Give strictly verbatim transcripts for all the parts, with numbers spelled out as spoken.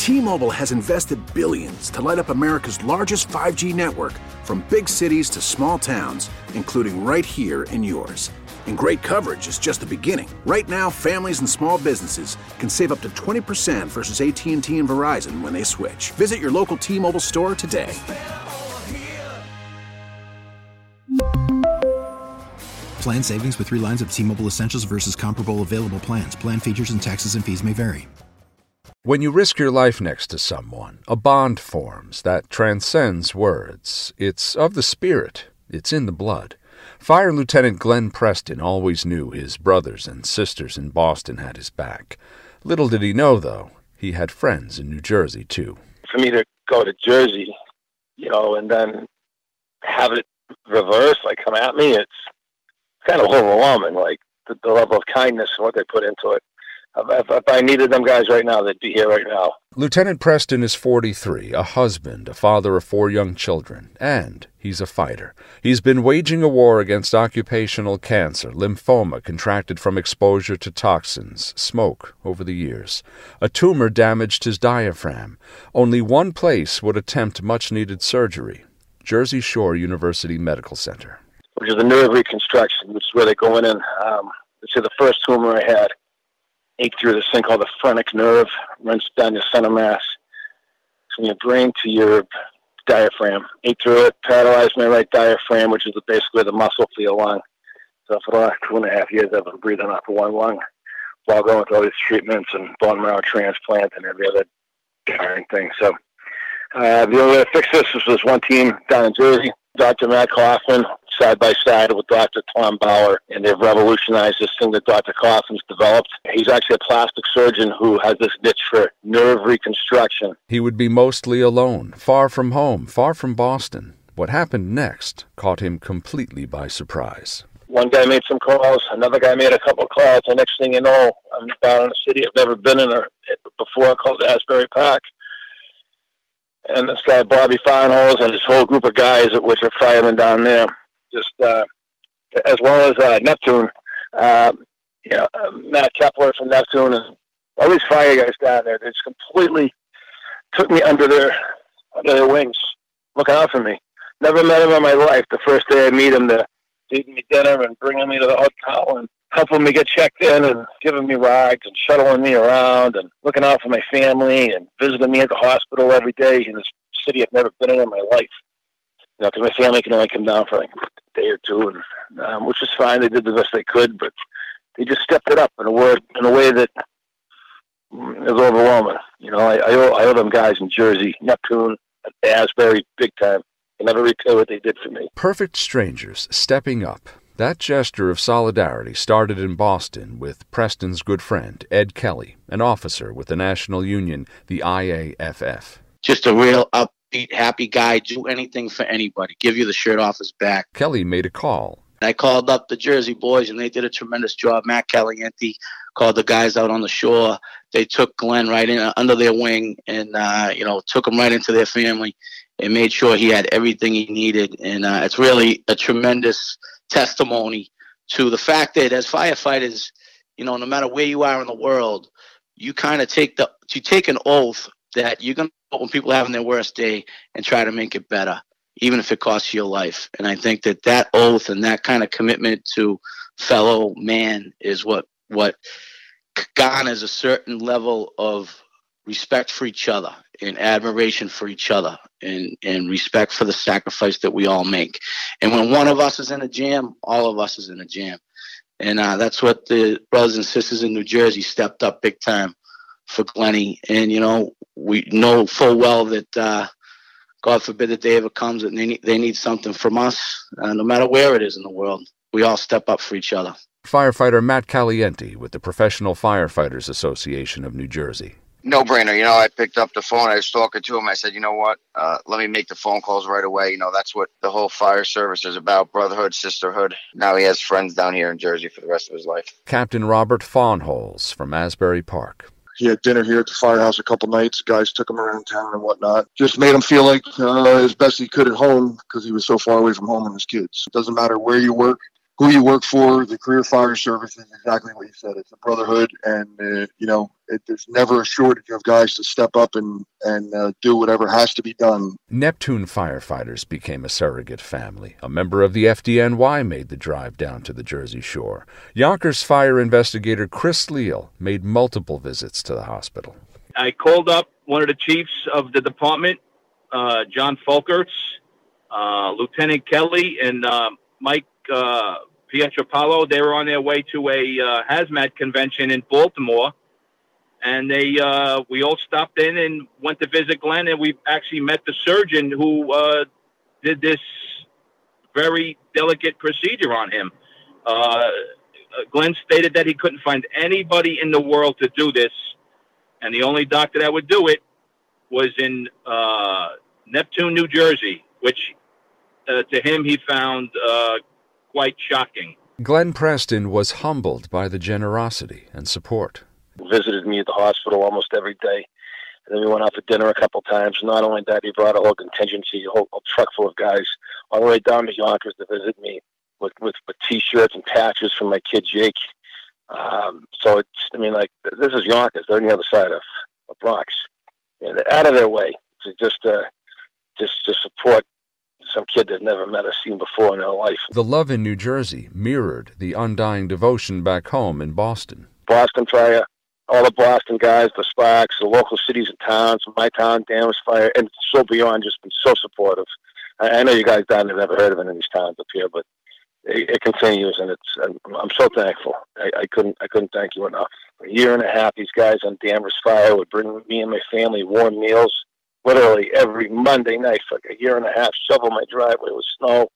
T-Mobile has invested billions to light up America's largest five G network, from big cities to small towns, including right here in yours. And great coverage is just the beginning. Right now, families and small businesses can save up to twenty percent versus A T and T and Verizon when they switch. Visit your local T-Mobile store today. Plan savings with three lines of T-Mobile Essentials versus comparable available plans. Plan features and taxes and fees may vary. When you risk your life next to someone, a bond forms that transcends words. It's of the spirit. It's in the blood. Fire Lieutenant Glenn Preston always knew his brothers and sisters in Boston had his back. Little did he know, though, he had friends in New Jersey, too. For me to go to Jersey, you know, and then have it reverse, like come at me, it's kind of overwhelming, like the, the level of kindness and what they put into it. If, if I needed them guys right now, they'd be here right now. Lieutenant Preston is forty-three, a husband, a father of four young children, and he's a fighter. He's been waging a war against occupational cancer, lymphoma contracted from exposure to toxins, smoke over the years. A tumor damaged his diaphragm. Only one place would attempt much-needed surgery, Jersey Shore University Medical Center. Which is the nerve reconstruction, which is where they go in and, um, let's say the first tumor I had, ate through this thing called the phrenic nerve, runs down your center mass, from your brain to your diaphragm. Ate through it, paralyzed my right diaphragm, which is basically the muscle for your lung. So for the last two and a half years, I've been breathing off of one lung while going through all these treatments and bone marrow transplant and every other darn thing. So uh, the only way to fix this was this one team down in Jersey, Doctor Matt Kaufman, side by side with Doctor Tom Bauer, and they've revolutionized this thing that Doctor Kaufman's developed. He's actually a plastic surgeon who has this niche for nerve reconstruction. He would be mostly alone, far from home, far from Boston. What happened next caught him completely by surprise. One guy made some calls, another guy made a couple of calls. The next thing you know, I'm down in a city I've never been in before called Asbury Park. And this guy, Bobby Farnholes, and his whole group of guys, which are firemen down there, just uh, as well as uh, Neptune, uh, you know, uh, Matt Kepler from Neptune, and all these fire guys down there. They just completely took me under their under their wings, looking out for me. Never met him in my life. The first day I meet him, they're feeding me dinner and bringing me to the hotel and helping me get checked in and giving me rides and shuttling me around and looking out for my family and visiting me at the hospital every day in this city I've never been in in my life. You know, because my family can only come down for like a day or two, and um, which is fine. They did the best they could, but they just stepped it up in a word in a way that is overwhelming. You know, I, I, owe, I owe them guys in Jersey, Neptune, Asbury, big time. They never repay what they did for me. Perfect strangers stepping up. That gesture of solidarity started in Boston with Preston's good friend, Ed Kelly, an officer with the national union, the I A F F. Just a real upbeat, happy guy, do anything for anybody, give you the shirt off his back. Kelly made a call. I called up the Jersey boys, and they did a tremendous job. Matt Caliente called the guys out on the shore. They took Glenn right in uh, under their wing and, uh, you know, took him right into their family and made sure he had everything he needed. And uh, it's really a tremendous testimony to the fact that as firefighters, you know, no matter where you are in the world, you kind of take the you take an oath that you're going to go when people are having their worst day and try to make it better, even if it costs you your life. And I think that that oath and that kind of commitment to fellow man is what what garners a certain level of respect for each other and admiration for each other and, and respect for the sacrifice that we all make. And when one of us is in a jam, all of us is in a jam. And uh, that's what the brothers and sisters in New Jersey stepped up big time for Glenny. And, you know, we know full well that, uh, God forbid the day ever comes that they need, they need something from us, uh, no matter where it is in the world. We all step up for each other. Firefighter Matt Caliente with the Professional Firefighters Association of New Jersey. No-brainer. You know, I picked up the phone. I was talking to him. I said, you know what? Uh, let me make the phone calls right away. You know, that's what the whole fire service is about, brotherhood, sisterhood. Now he has friends down here in Jersey for the rest of his life. Captain Robert Farnholes from Asbury Park. He had dinner here at the firehouse a couple nights. Guys took him around town and whatnot. Just made him feel like uh, as best he could at home because he was so far away from home and his kids. It doesn't matter where you work. who you work for, the career fire service is exactly what you said. It's a brotherhood, and uh, you know, it, there's never a shortage of guys to step up and and uh, do whatever has to be done. Neptune firefighters became a surrogate family. A member of the F D N Y made the drive down to the Jersey Shore. Yonkers fire investigator Chris Leal made multiple visits to the hospital. I called up one of the chiefs of the department, uh, John Folkerts, uh, Lieutenant Kelly, and uh, Mike uh, Pietropalo. They were on their way to a uh, hazmat convention in Baltimore, and they uh, we all stopped in and went to visit Glenn, and we actually met the surgeon who uh, did this very delicate procedure on him. Uh, Glenn stated that he couldn't find anybody in the world to do this, and the only doctor that would do it was in uh, Neptune, New Jersey, which uh, to him he found uh, quite shocking. Glenn Preston was humbled by the generosity and support. He visited me at the hospital almost every day. And then we went out for dinner a couple times. Not only that, he brought a whole contingency, a whole, whole truck full of guys all the way down to Yonkers to visit me with, with, with T-shirts and patches from my kid Jake. Um, so it's, I mean, like, this is Yonkers. They're on the other side of the Bronx. You know, they're out of their way to just, uh, just to support some kid they've never met or seen before in their life. The love in New Jersey mirrored the undying devotion back home in Boston. Boston Fire, all the Boston guys, the Sparks, the local cities and towns, my town, Danvers Fire, and so beyond, just been so supportive. I, I know you guys down there never heard of any of these towns up here, but it, it continues, and it's. I'm, I'm so thankful. I, I couldn't. I couldn't thank you enough. For a year and a half, these guys on Danvers Fire would bring me and my family warm meals, literally every Monday night for like a year and a half. Shovel my driveway with snow.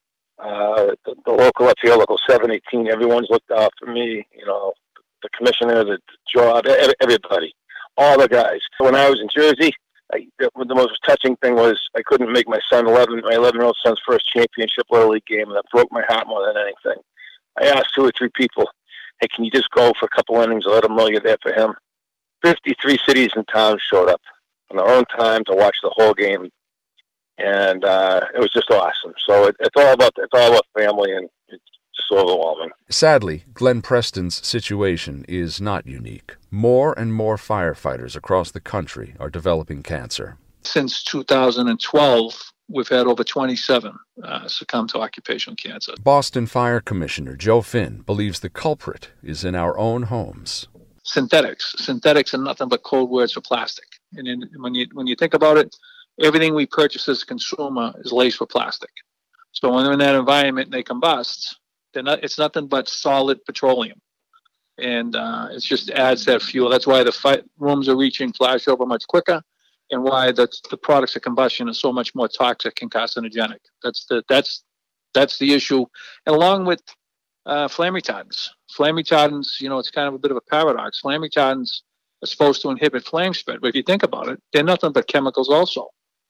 Uh, the, the local up here, local seven eighteen, everyone's looked out for me. You know, the commissioner, the job, everybody, all the guys. When I was in Jersey, I, the most touching thing was I couldn't make my son, eleven, my eleven-year-old son's first championship Little League game, and that broke my heart more than anything. I asked two or three people, hey, can you just go for a couple innings and let him know you're there for him? fifty-three cities and towns showed up on their own time to watch the whole game, and uh, it was just awesome. So it, it's all about it's all about family, and it's just overwhelming. Sadly, Glenn Preston's situation is not unique. More and more firefighters across the country are developing cancer. Since two thousand twelve, we've had over twenty-seven uh, succumb to occupational cancer. Boston Fire Commissioner Joe Finn believes the culprit is in our own homes. Synthetics. Synthetics are nothing but code words for plastic. And in, when you when you think about it, everything we purchase as a consumer is laced with plastic. So when they're in that environment and they combust, they're not, it's nothing but solid petroleum. And uh, it just adds that fuel. That's why the fi- rooms are reaching flashover much quicker, and why the, the products of combustion are so much more toxic and carcinogenic. That's the that's that's the issue. And along with uh, flame retardants. Flame retardants, you know, it's kind of a bit of a paradox. Flame retardants are supposed to inhibit flame spread, but if you think about it, they're nothing but chemicals also.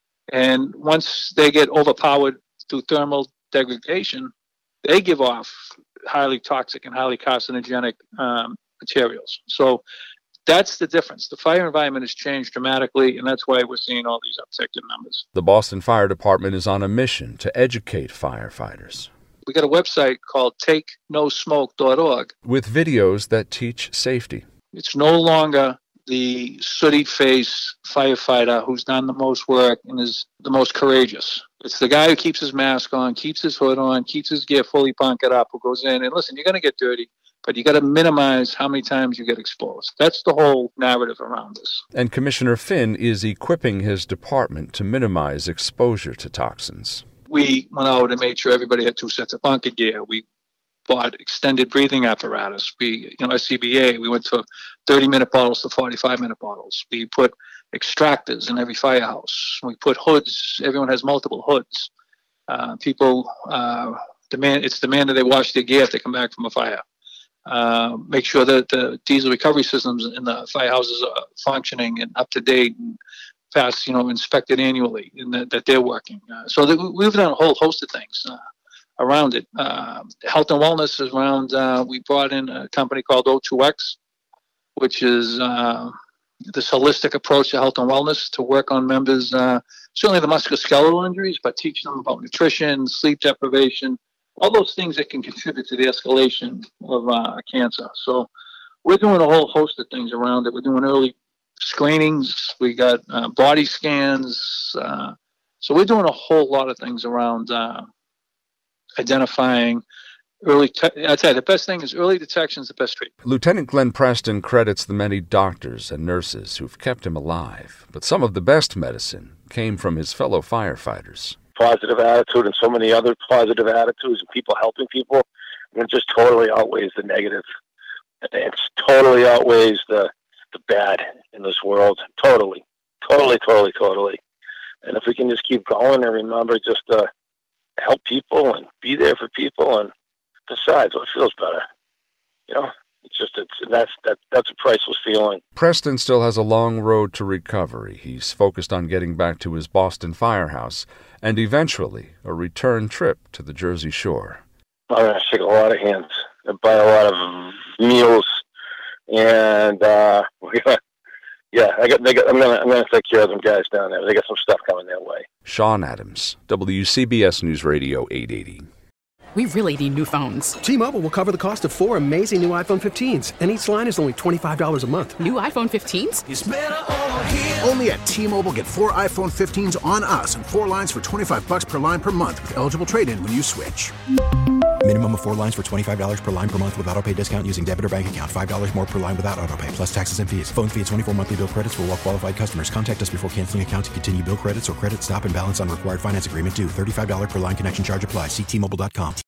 And once they get overpowered through thermal degradation, they give off highly toxic and highly carcinogenic um, materials. So that's the difference. The fire environment has changed dramatically, and that's why we're seeing all these uptick in numbers. The Boston Fire Department is on a mission to educate firefighters. We got a website called take no smoke dot org with videos that teach safety. It's no longer the sooty-faced firefighter who's done the most work and is the most courageous. It's the guy who keeps his mask on, keeps his hood on, keeps his gear fully bunkered up, who goes in. And listen, you're going to get dirty, but you got to minimize how many times you get exposed. That's the whole narrative around this. And Commissioner Finn is equipping his department to minimize exposure to toxins. We went out and made sure everybody had two sets of bunker gear. We bought extended breathing apparatus. We, you know, S C B A, we went to thirty-minute bottles to forty-five-minute bottles. We put extractors in every firehouse. We put hoods. Everyone has multiple hoods. Uh, people uh, demand, it's demanded they wash their gear if they come back from a fire. Uh, make sure that the diesel recovery systems in the firehouses are functioning and up to date and past, you know, inspected annually, and that, that they're working. Uh, so that we've done a whole host of things uh, around it. Uh, health and wellness is around. Uh, we brought in a company called O two X, which is uh, this holistic approach to health and wellness to work on members, uh, certainly the musculoskeletal injuries, but teach them about nutrition, sleep deprivation, all those things that can contribute to the escalation of uh, cancer. So we're doing a whole host of things around it. We're doing early screenings. We got uh, body scans. Uh, so we're doing a whole lot of things around uh, identifying early. Te- I tell you, the best thing is early detection is the best treatment. Lieutenant Glenn Preston credits the many doctors and nurses who've kept him alive, but some of the best medicine came from his fellow firefighters. Positive attitude and so many other positive attitudes and people helping people, and it just totally outweighs the negative. It totally outweighs the, the bad in this world. Totally, totally, totally, totally. And if we can just keep going and remember just to help people and be there for people, and besides, what feels better? You know, it's just, it's, that's, that, that's a priceless feeling. Preston still has a long road to recovery. He's focused on getting back to his Boston firehouse and eventually a return trip to the Jersey Shore. I'm going to shake a lot of hands and buy a lot of meals, and uh, yeah, I got, they got, I'm going to I'm going to take care of them guys down there. They got some stuff coming their way. Sean Adams, W C B S News Radio eight eighty. We really need new phones. T-Mobile will cover the cost of four amazing new iPhone fifteens, and each line is only twenty-five dollars a month. New iPhone fifteens? It's better over here. Only at T-Mobile, get four iPhone fifteens on us and four lines for twenty-five dollars per line per month with eligible trade-in when you switch. Minimum of four lines for twenty-five dollars per line per month with autopay discount using debit or bank account. five dollars more per line without autopay, plus taxes and fees. Phone fee at twenty-four monthly bill credits for well-qualified customers. Contact us before canceling account to continue bill credits or credit stop and balance on required finance agreement due. thirty-five dollars per line connection charge applies. See T Mobile dot com.